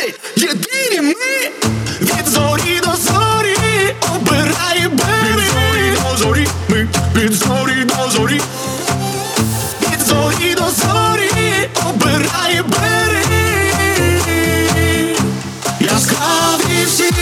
люди, єдині ми, від зорі до зорі, обирає берег. Від зорі до зорі, ми, від зорі до зорі, від зорі до зорі, обирає берег. Яскраві всі.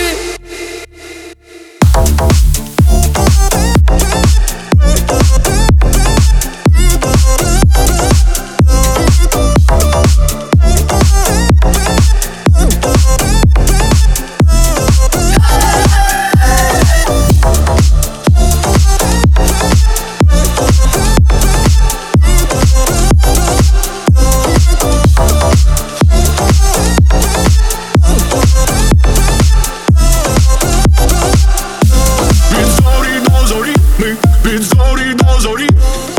Від зорі до зорі.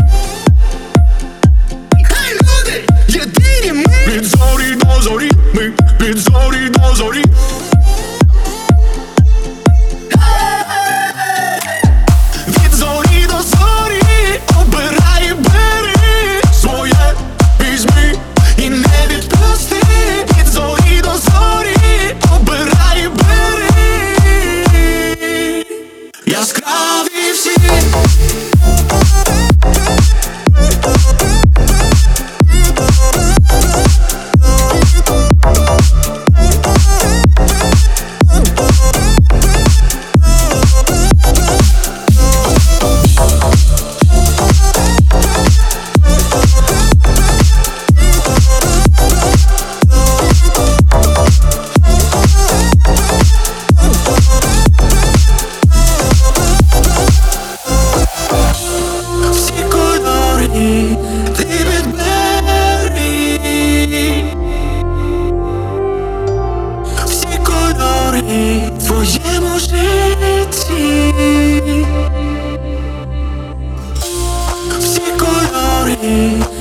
Хей, люди, єдині ми, від зорі до зорі, ми, від зорі до зорі. Від зорі до зорі, обирає берег. Своє візьми і не відпусти. Від зорі до зорі, обирає берег. Яскраві всі. В твоєму житті всі кольори.